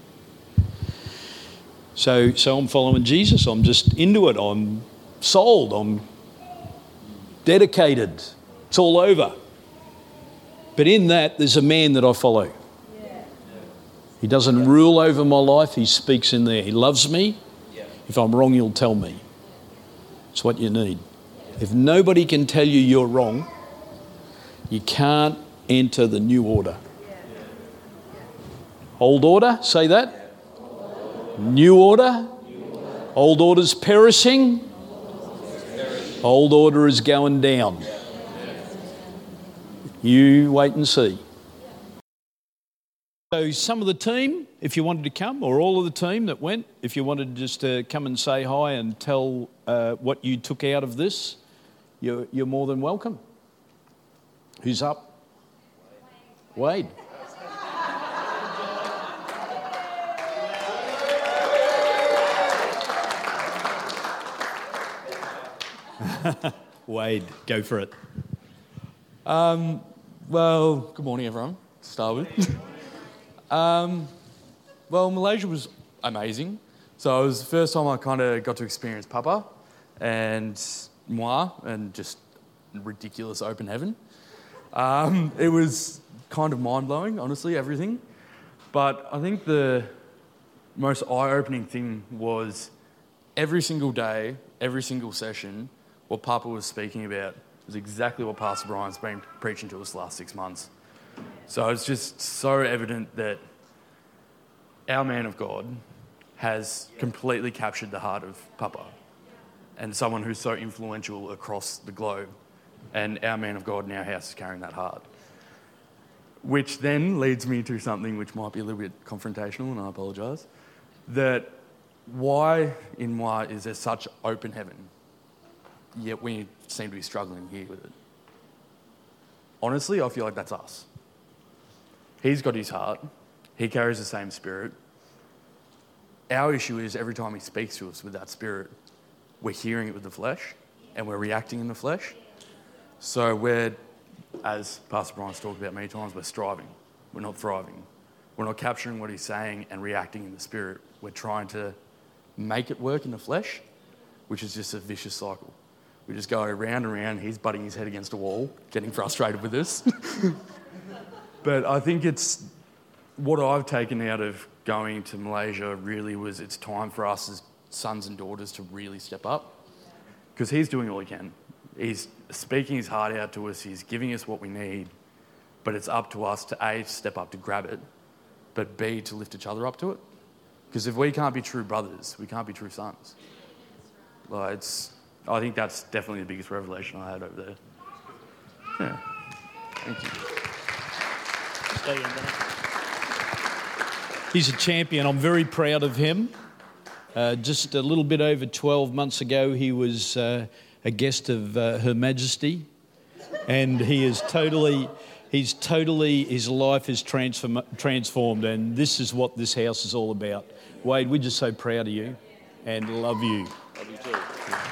So I'm following Jesus. I'm just into it. I'm sold. I'm dedicated. It's all over. But in that, there's a man that I follow. He doesn't rule over my life. He speaks in there. He loves me. If I'm wrong, he'll tell me. It's what you need. If nobody can tell you you're wrong, you can't enter the new order. Old order, say that. New order. Old order's perishing. Old order is going down. You wait and see. So some of the team, if you wanted to come, or all of the team that went, if you wanted just to come and say hi and tell what you took out of this, you're more than welcome. Who's up? Wade. Wade, go for it. Well, good morning, everyone, to start with. Well, Malaysia was amazing. So it was the first time I kind of got to experience Papa and moi and just ridiculous open heaven. It was kind of mind-blowing, honestly, everything. But I think the most eye-opening thing was every single day, every single session, what Papa was speaking about was exactly what Pastor Brian's been preaching to us the last 6 months. So it's just so evident that our man of God has completely captured the heart of Papa and someone who's so influential across the globe. And our man of God in our house is carrying that heart. Which then leads me to something which might be a little bit confrontational, and I apologise, that why in moi is there such open heaven, yet we seem to be struggling here with it? Honestly, I feel like that's us. He's got his heart. He carries the same spirit. Our issue is every time he speaks to us with that spirit, we're hearing it with the flesh and we're reacting in the flesh. So we're, as Pastor Brian's talked about many times, we're striving. We're not thriving. We're not capturing what he's saying and reacting in the spirit. We're trying to make it work in the flesh, which is just a vicious cycle. We just go round and round, he's butting his head against a wall, getting frustrated with this. But I think it's what I've taken out of going to Malaysia really was it's time for us as sons and daughters to really step up, because he's doing all he can. He's speaking his heart out to us, he's giving us what we need, but it's up to us to A, step up to grab it, but B, to lift each other up to it. Because if we can't be true brothers, we can't be true sons. Like, I think that's definitely the biggest revelation I had over there. Yeah. Thank you. He's a champion. I'm very proud of him. Just a little bit over 12 months ago, he was a guest of Her Majesty, and his life is transformed, and this is what this house is all about. Wade, we're just so proud of you and love you. Love you too.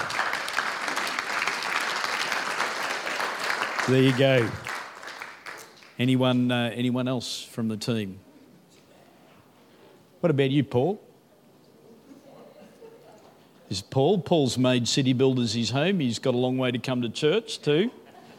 There you go. Anyone else from the team? What about you, Paul? Is Paul's made City Builders his home. He's got a long way to come to church too.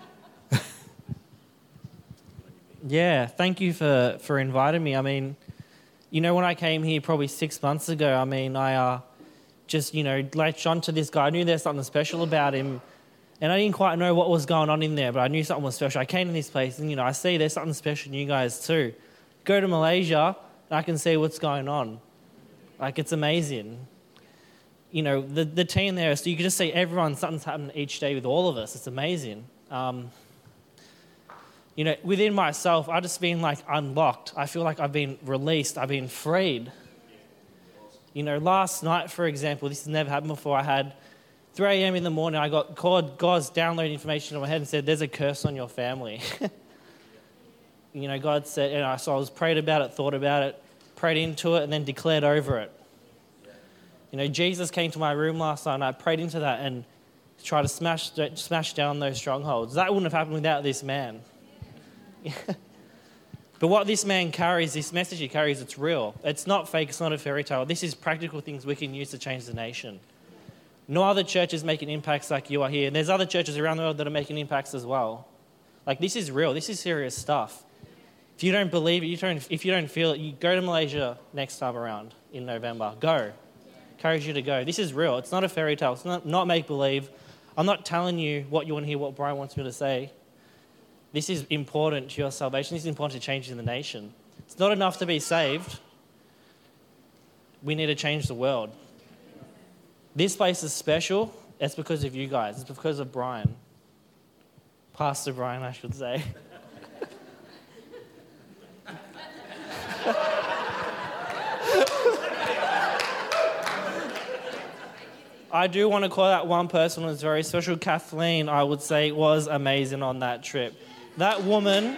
Yeah, thank you for inviting me. I mean, you know, when I came here probably 6 months ago, I mean, I just, you know, latched onto this guy. I knew there's something special about him, and I didn't quite know what was going on in there, but I knew something was special. I came to this place, and, you know, I see there's something special in you guys too. Go to Malaysia, and I can see what's going on. Like, it's amazing. You know, the team there, so you can just see something's happening each day with all of us. It's amazing. You know, within myself, I've just been, like, unlocked. I feel like I've been released. I've been freed. You know, last night, for example, this has never happened before. I had 3 a.m. in the morning, I got called, God's downloaded information in my head and said, there's a curse on your family. You know, God said, so I was prayed about it, thought about it, prayed into it, and then declared over it. You know, Jesus came to my room last night, and I prayed into that and tried to smash down those strongholds. That wouldn't have happened without this man. But what this man carries, this message he carries, it's real. It's not fake, it's not a fairy tale. This is practical things we can use to change the nation. No other church is making impacts like you are here. And there's other churches around the world that are making impacts as well. Like, this is real. This is serious stuff. If you don't believe it, if you don't feel it, you go to Malaysia next time around in November. Go. Encourage you to go. This is real. It's not a fairy tale. It's not make-believe. I'm not telling you what you want to hear, what Brian wants me to say. This is important to your salvation. This is important to change in the nation. It's not enough to be saved. We need to change the world. This place is special. It's because of you guys. It's because of Brian. Pastor Brian, I should say. I do want to call out one person who was very special. Kathleen, I would say, was amazing on that trip. That woman,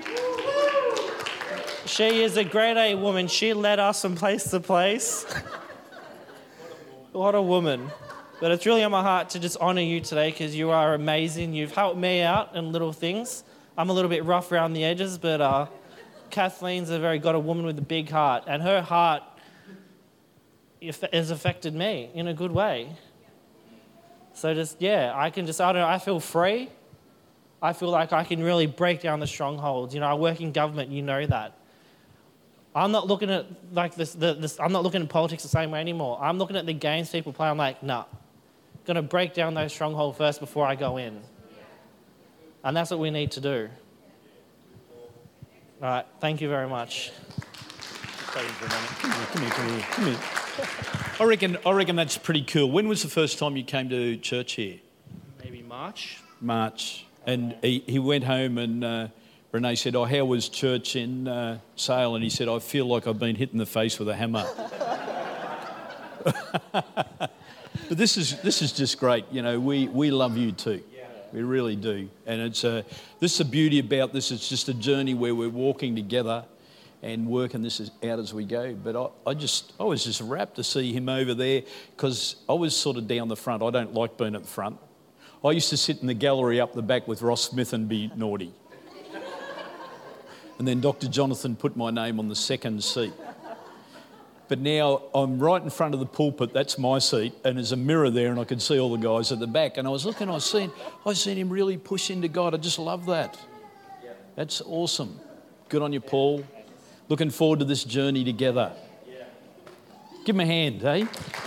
she is a grade A woman. She led us from place to place. What a woman. But it's really on my heart to just honour you today because you are amazing. You've helped me out in little things. I'm a little bit rough around the edges, but Kathleen's got a woman with a big heart, and her heart has affected me in a good way. So I feel free. I feel like I can really break down the strongholds. You know, I work in government, you know that. I'm not looking at like this. I'm not looking at politics the same way anymore. I'm looking at the games people play. I'm like, nah, going to break down those strongholds first before I go in. And that's what we need to do. All right, thank you very much. Come here. I reckon that's pretty cool. When was the first time you came to church here? Maybe March. And he went home and Renee said, how was church in Sale? And he said, I feel like I've been hit in the face with a hammer. But this is just great. You know, we love you too. We really do. And this is the beauty about this. It's just a journey where we're walking together and working this out as we go. But I was just rapt to see him over there because I was sort of down the front. I don't like being at the front. I used to sit in the gallery up the back with Ross Smith and be naughty. And then Dr. Jonathan put my name on the second seat. But now I'm right in front of the pulpit, that's my seat, and there's a mirror there and I can see all the guys at the back. And I was looking, I was seeing him really push into God. I just love that. That's awesome. Good on you, Paul. Looking forward to this journey together. Give him a hand, eh?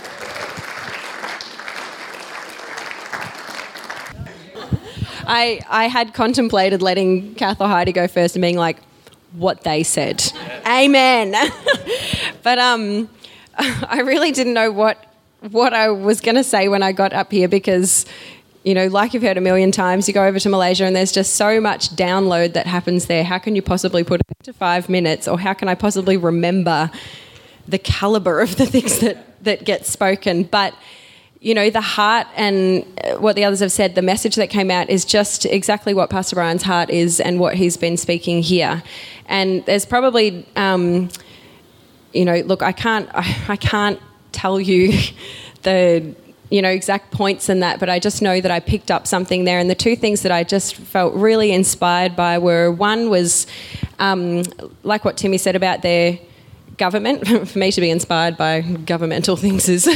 I had contemplated letting Kath or Heidi go first and being like, what they said. Amen. But I really didn't know what I was going to say when I got up here because, you know, like you've heard a million times, you go over to Malaysia and there's just so much download that happens there. How can you possibly put it into 5 minutes, or how can I possibly remember the calibre of the things that get spoken? But, you know, the heart and what the others have said, the message that came out is just exactly what Pastor Brian's heart is and what he's been speaking here. And there's probably, you know, look, I can't tell you the, you know, exact points in that, but I just know that I picked up something there. And the two things that I just felt really inspired by were, one was like what Timmy said about their government. For me to be inspired by governmental things is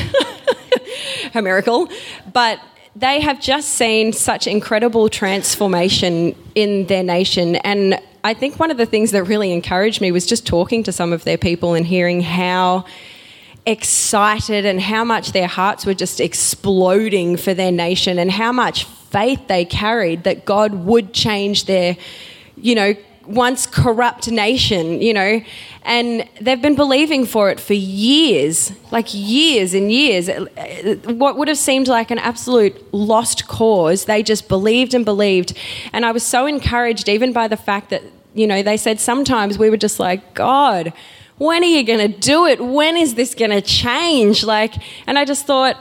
a miracle. But they have just seen such incredible transformation in their nation. And I think one of the things that really encouraged me was just talking to some of their people and hearing how excited and how much their hearts were just exploding for their nation and how much faith they carried that God would change their, you know, once corrupt nation, you know, and they've been believing for it for years, like years and years. What would have seemed like an absolute lost cause, they just believed and believed. And I was so encouraged even by the fact that, you know, they said sometimes we were just like, God, when are you going to do it? When is this going to change? Like, and I just thought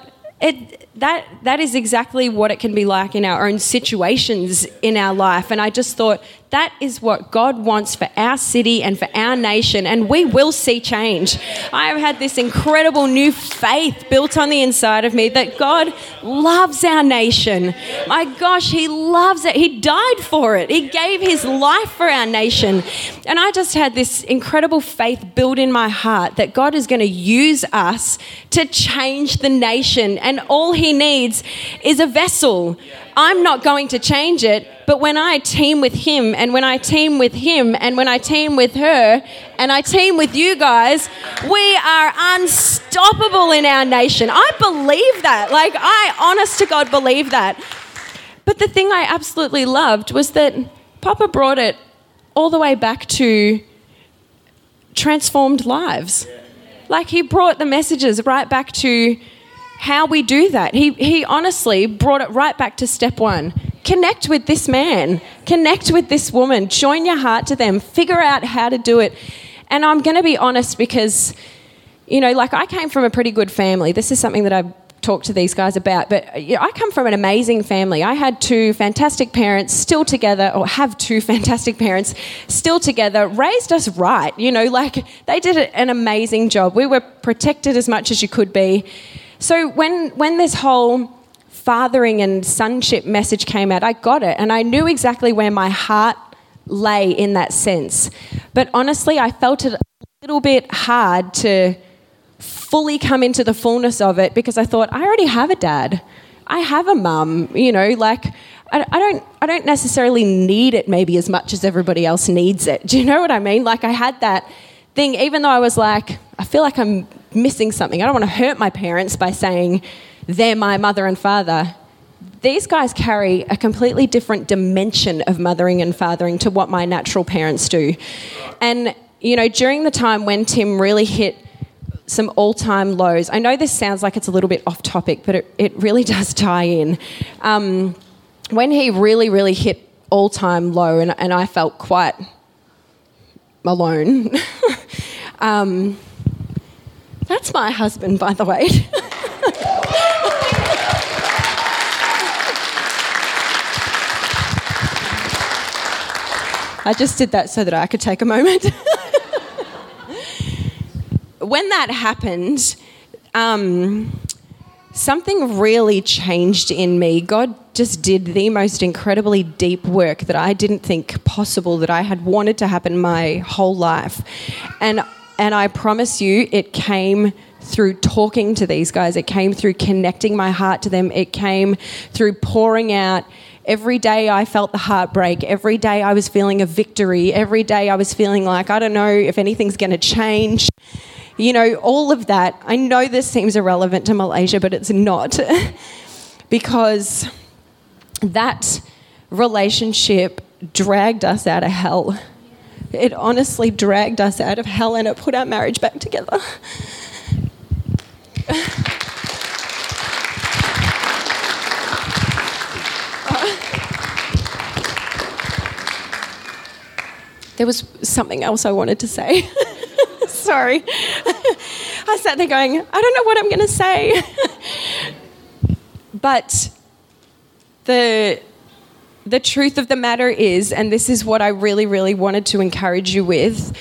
that is exactly what it can be like in our own situations in our life. And I just thought that is what God wants for our city and for our nation, and we will see change. I have had this incredible new faith built on the inside of me that God loves our nation. My gosh, he loves it. He died for it. He gave his life for our nation. And I just had this incredible faith built in my heart that God is going to use us to change the nation, and all he needs is a vessel. I'm not going to change it, but when I team with him, and when I team with him, and when I team with her, and I team with you guys, we are unstoppable in our nation. I believe that. Like, I, honest to God, believe that. But the thing I absolutely loved was that Papa brought it all the way back to transformed lives. Like, he brought the messages right back to how we do that. He honestly brought it right back to step one. Connect with this man. Connect with this woman. Join your heart to them. Figure out how to do it. And I'm going to be honest because, you know, like, I came from a pretty good family. This is something that I've talked to these guys about. But you know, I come from an amazing family. I had two fantastic parents still together, or have two fantastic parents still together, raised us right. You know, like, they did an amazing job. We were protected as much as you could be. So when this whole fathering and sonship message came out, I got it, and I knew exactly where my heart lay in that sense. But honestly, I felt it a little bit hard to fully come into the fullness of it because I thought, I already have a dad. I have a mum, you know, like, I don't necessarily need it maybe as much as everybody else needs it. Do you know what I mean? Like, I had that thing, even though I was like, I feel like I'm missing something. I don't want to hurt my parents by saying they're my mother and father. These guys carry a completely different dimension of mothering and fathering to what my natural parents do. And, you know, during the time when Tim really hit some all-time lows, I know this sounds like it's a little bit off topic, but it really does tie in. When he really, really hit all-time low, and I felt quite alone. That's my husband, by the way. I just did that so that I could take a moment. When that happened, something really changed in me. God just did the most incredibly deep work that I didn't think possible, that I had wanted to happen my whole life. And And I promise you, it came through talking to these guys. It came through connecting my heart to them. It came through pouring out. Every day I felt the heartbreak. Every day I was feeling a victory. Every day I was feeling like, I don't know if anything's going to change. You know, all of that. I know this seems irrelevant to Malaysia, but it's not. Because that relationship dragged us out of hell. It honestly dragged us out of hell, and it put our marriage back together. There was something else I wanted to say. Sorry. I sat there going, I don't know what I'm going to say. But the truth of the matter is, and this is what I really, really wanted to encourage you with,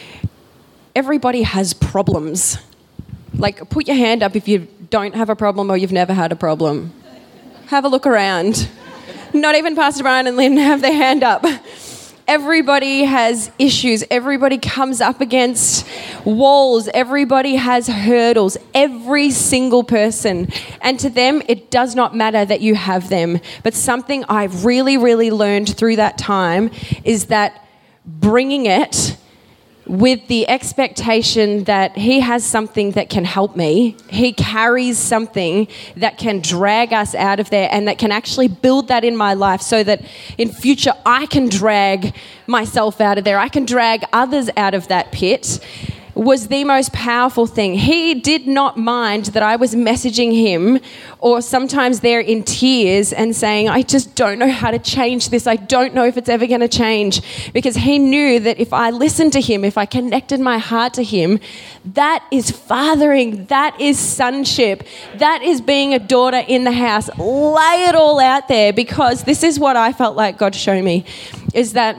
everybody has problems. Like, put your hand up if you don't have a problem or you've never had a problem. Have a look around. Not even Pastor Brian and Lynn have their hand up. Everybody has issues. Everybody comes up against walls. Everybody has hurdles. Every single person. And to them, it does not matter that you have them. But something I've really, really learned through that time is that bringing it with the expectation that he has something that can help me. He carries something that can drag us out of there and that can actually build that in my life so that in future I can drag myself out of there. I can drag others out of that pit. Was the most powerful thing. He did not mind that I was messaging him or sometimes they're in tears and saying, I just don't know how to change this. I don't know if it's ever going to change. Because he knew that if I listened to him, if I connected my heart to him, that is fathering, that is sonship, that is being a daughter in the house. Lay it all out there, because this is what I felt like God showed me, is that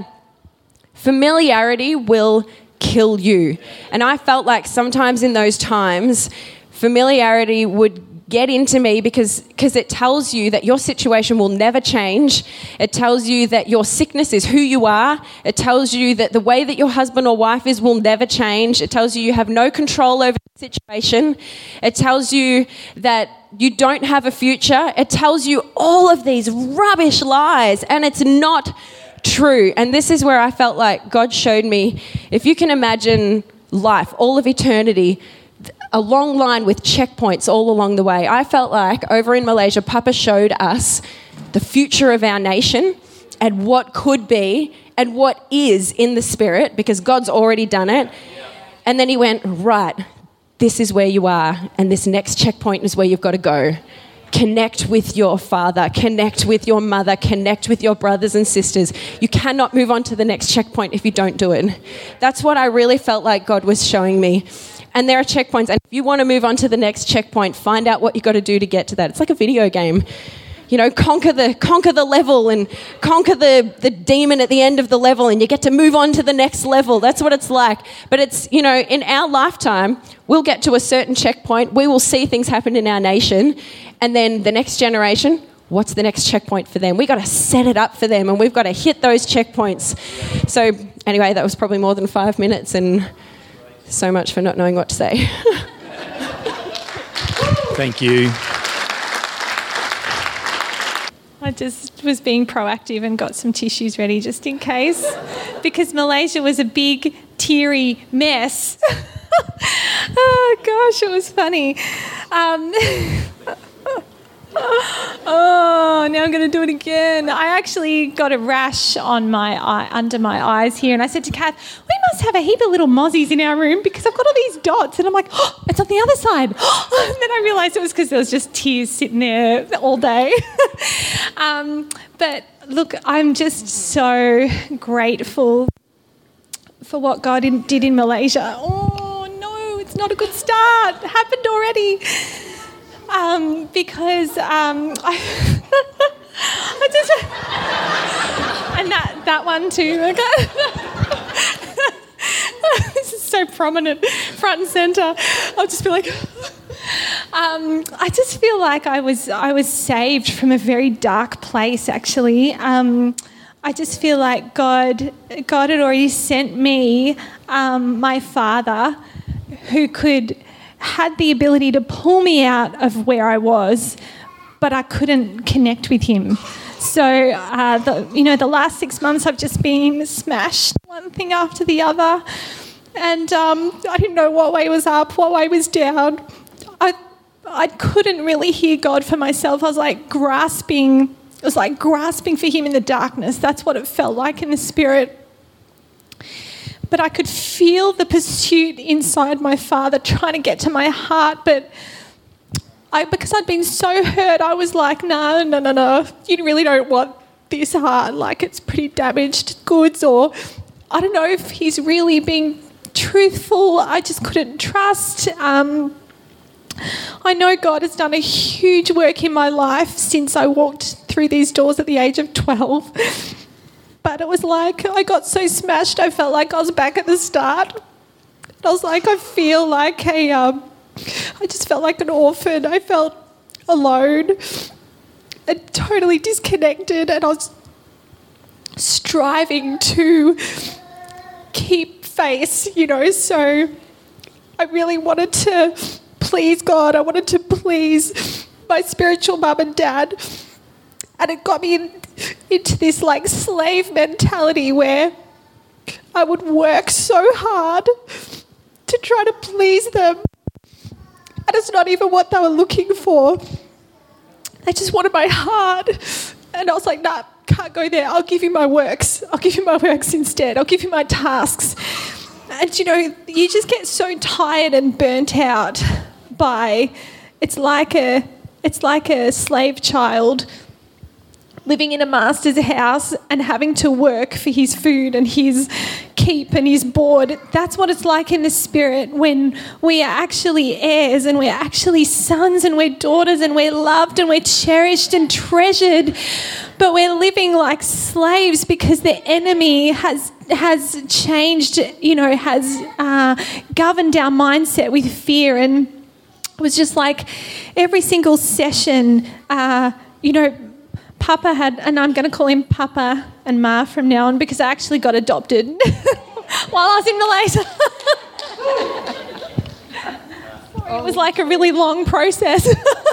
familiarity will kill you. And I felt like sometimes in those times, familiarity would get into me because it tells you that your situation will never change. It tells you that your sickness is who you are. It tells you that the way that your husband or wife is will never change. It tells you you have no control over the situation. It tells you that you don't have a future. It tells you all of these rubbish lies, and it's not true. And this is where I felt like God showed me, if you can imagine life, all of eternity, a long line with checkpoints all along the way. I felt like over in Malaysia, Papa showed us the future of our nation and what could be and what is in the spirit, because God's already done it. And then he went, right, this is where you are, and this next checkpoint is where you've got to go. Connect with your father, connect with your mother, connect with your brothers and sisters. You cannot move on to the next checkpoint if you don't do it. That's what I really felt like God was showing me. And there are checkpoints, and if you want to move on to the next checkpoint, find out what you've got to do to get to that. It's like a video game. You know, conquer the level and conquer the demon at the end of the level, and you get to move on to the next level. That's what it's like. But it's, you know, in our lifetime, we'll get to a certain checkpoint. We will see things happen in our nation. And then the next generation, what's the next checkpoint for them? We've got to set it up for them, and we've got to hit those checkpoints. So anyway, that was probably more than 5 minutes, and so much for not knowing what to say. Thank you. I just was being proactive and got some tissues ready just in case, because Malaysia was a big, teary mess. Oh, gosh, it was funny. Oh, now I'm going to do it again. I actually got a rash on my eye, under my eyes here, and I said to Kath, we must have a heap of little mozzies in our room because I've got all these dots. And I'm like, oh, it's on the other side. And then I realised it was because there was just tears sitting there all day. But look, I'm just so grateful for what God did in Malaysia. Oh, no, it's not a good start. It happened already. Because I just, and that one too. This is so prominent, front and centre. I'll just be like, I just feel like I was saved from a very dark place. Actually, I just feel like God had already sent me my father who had the ability to pull me out of where I was, but I couldn't connect with him. So, the last 6 months I've just been smashed one thing after the other. And I didn't know what way was up, what way was down. I couldn't really hear God for myself. I was like grasping for him in the darkness. That's what it felt like in the spirit. But I could feel the pursuit inside my Father trying to get to my heart, but because I'd been so hurt, I was like, no, you really don't want this heart. Like, it's pretty damaged goods, or I don't know if he's really being truthful. I just couldn't trust. I know God has done a huge work in my life since I walked through these doors at the age of 12. But it was like I got so smashed, I felt like I was back at the start. And I was like, I feel like I just felt like an orphan. I felt alone and totally disconnected, and I was striving to keep face, so I really wanted to please God. I wanted to please my spiritual mum and dad, and it got me into this like slave mentality where I would work so hard to try to please them. And it's not even what they were looking for. They just wanted my heart. And I was like, nah, can't go there. I'll give you my works. I'll give you my works instead. I'll give you my tasks. And, you just get so tired and burnt out by, it's like a slave child living in a master's house and having to work for his food and his keep and his board. That's what it's like in the spirit when we are actually heirs and we're actually sons and we're daughters and we're loved and we're cherished and treasured, but we're living like slaves because the enemy has changed, has governed our mindset with fear. And it was just like every single session, Papa had, and I'm going to call him Papa and Ma from now on because I actually got adopted while I was in Malaysia. It was like a really long process.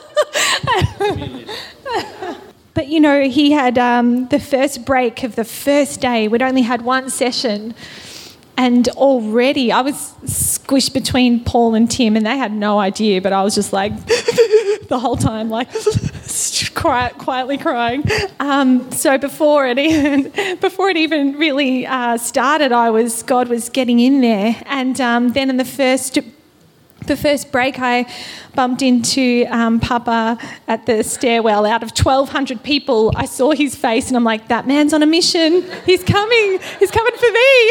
But, he had the first break of the first day. We'd only had one session. And already I was squished between Paul and Tim, and they had no idea, but I was just like the whole time, like quietly crying. So before it even really started, God was getting in there. And then in the first break, I bumped into Papa at the stairwell. Out of 1,200 people, I saw his face and I'm like, that man's on a mission. He's coming for me.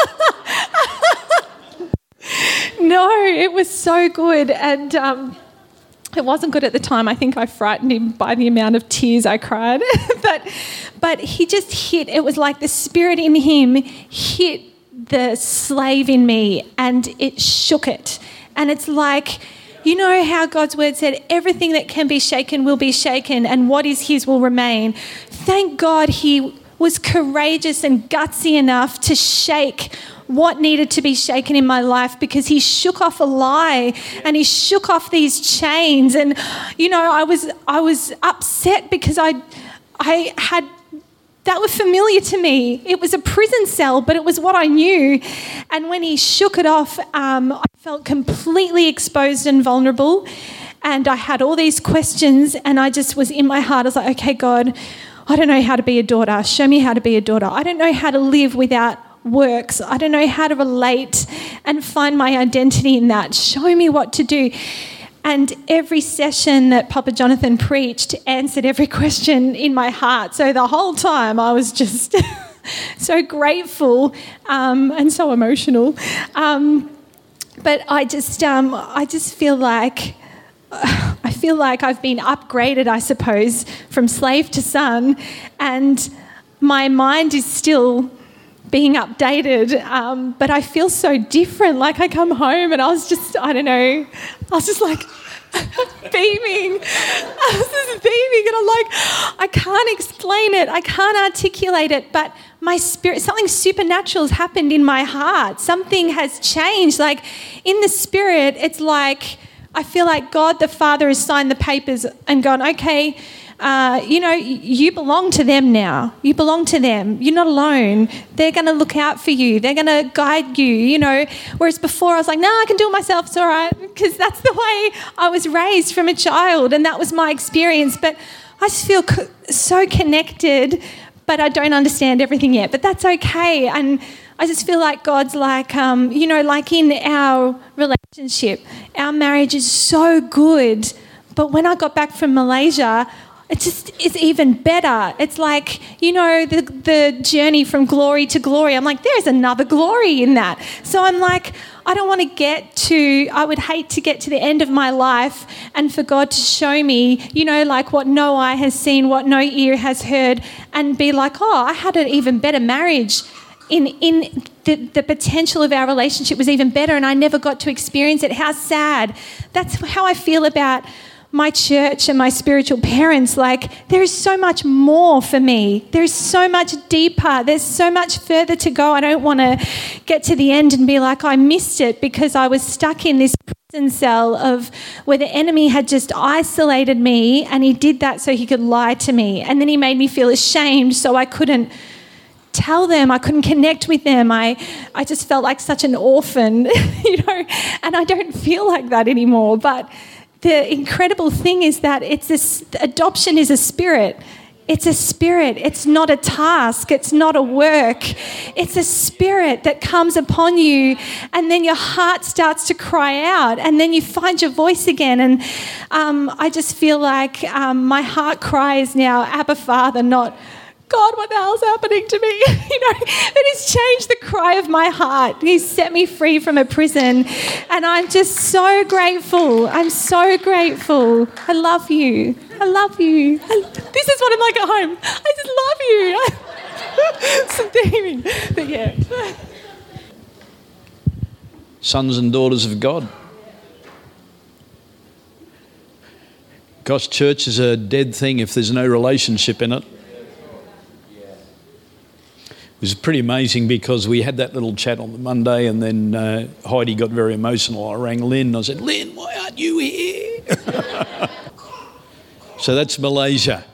No, it was so good. And it wasn't good at the time. I think I frightened him by the amount of tears I cried. But he just hit, it was like the spirit in him hit the slave in me and it shook it. And it's like, how God's word said, everything that can be shaken will be shaken and what is his will remain. Thank God he was courageous and gutsy enough to shake what needed to be shaken in my life, because he shook off a lie and he shook off these chains. And, I was upset because I had, that was familiar to me. It was a prison cell, but it was what I knew. And when he shook it off, I felt completely exposed and vulnerable. And I had all these questions and I just was in my heart. I was like, okay, God, I don't know how to be a daughter. Show me how to be a daughter. I don't know how to live without works. I don't know how to relate and find my identity in that. Show me what to do. And every session that Papa Jonathan preached answered every question in my heart. So the whole time I was just so grateful and so emotional. But I just feel like I've been upgraded, I suppose, from slave to son, and my mind is still being updated, but I feel so different. Like I come home and I was just like beaming. I was just beaming and I'm like, I can't explain it. I can't articulate it, but my spirit, something supernatural has happened in my heart. Something has changed. Like in the spirit, it's like, I feel like God the Father has signed the papers and gone, okay, you belong to them now. You belong to them. You're not alone. They're going to look out for you. They're going to guide you, Whereas before I was like, no, I can do it myself. It's all right. Because that's the way I was raised from a child and that was my experience. But I just feel so connected, but I don't understand everything yet. But that's okay. And I just feel like God's like, like in our relationship, our marriage is so good. But when I got back from Malaysia, it just is even better. It's like, the journey from glory to glory. I'm like, there's another glory in that. So I'm like, I would hate to get to the end of my life and for God to show me, like what no eye has seen, what no ear has heard, and be like, oh, I had an even better marriage. In the potential of our relationship was even better and I never got to experience it. How sad. That's how I feel about my church and my spiritual parents. Like, there is so much more for me. There's so much deeper. There's so much further to go. I don't want to get to the end and be like, I missed it because I was stuck in this prison cell of where the enemy had just isolated me, and he did that so he could lie to me. And then he made me feel ashamed, so I couldn't tell them, I couldn't connect with them. I just felt like such an orphan, and I don't feel like that anymore. But the incredible thing is that adoption is a spirit. It's a spirit. It's not a task. It's not a work. It's a spirit that comes upon you, and then your heart starts to cry out, and then you find your voice again. And I just feel like my heart cry is now, Abba Father, not God, what the hell's happening to me? It has changed the cry of my heart. He's set me free from a prison. And I'm just so grateful. I'm so grateful. I love you. I love you. This is what I'm like at home. I just love you. But yeah. Sons and daughters of God. Gosh, church is a dead thing if there's no relationship in it. It was pretty amazing because we had that little chat on the Monday, and then Heidi got very emotional. I rang Lynn and I said, Lynn, why aren't you here? So that's Malaysia.